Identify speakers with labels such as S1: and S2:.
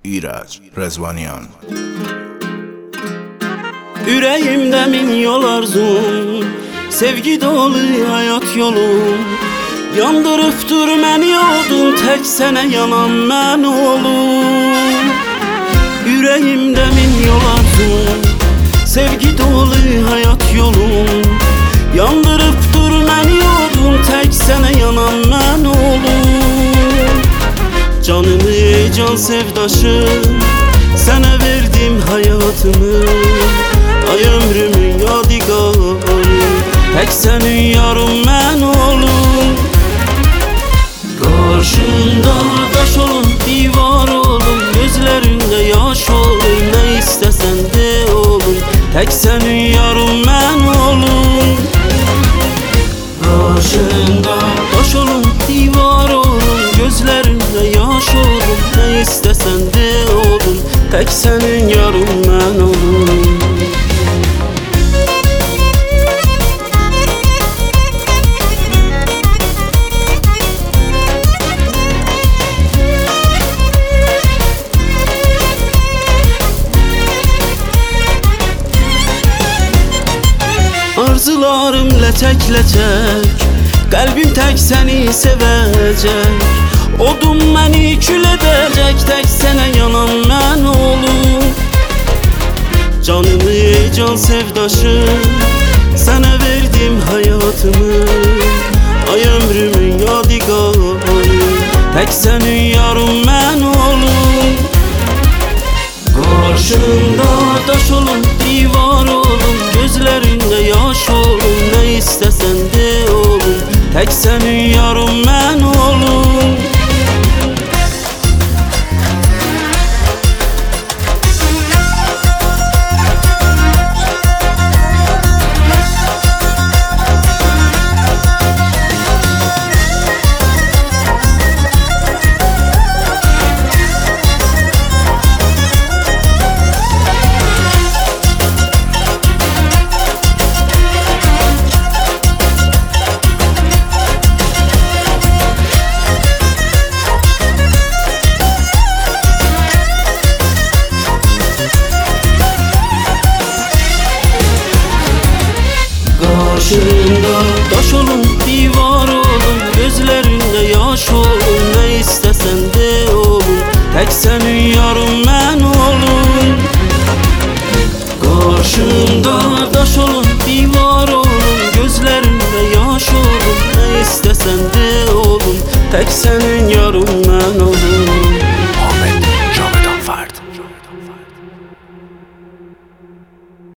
S1: İraç Rezvanyan.
S2: Ürəyimdə min yol arzum, sevgi dolu hayat yolum. Yandırıbdır məni odun, tək sənə yanan mən olum. Ürəyimdə min yol arzum, sevgi dolu hayat yolum. Yandırıbdır məni odun, tək sənə yanan mən olum. Canımı can sevdaşım, sənə verdim hayatımı. Ay ömrümün yadigarı, tək sənin yarım mən olum. Qarşında daş olun, divar olun, gözlərində yaş olun. Nə istəsən de olun, tək sənin yarım mən olum. Qarşında daş olun, divar olun, gözlərində yaş olun. Nə istəsən de olun, tək sənin yarım mən olum. Arzularım ləçək-ləçək, qəlbim tək səni sevəcək. Odum məni kül edəcək, tək sənə yanan mən olum. Canımı can sevdaşım, sənə verdim hayatımı. Ay ömrümün yadigarı, tək sənin yarım mən olum. Qarşında daş olun, divar olun, gözlərində yaş olun. Nə istəsən de olun, tək sənin yarım mən olum. Qarşında daş olun, divar olun, gözlərində yaş olun. Nə istəsən de olun, tək sənin yarım mən olum. Qarşında daş olun, divar olun, gözlərində yaş olun. Nə istəsən de olun, tək sənin yarım mən olum.
S1: Ahmet Javedan Fard.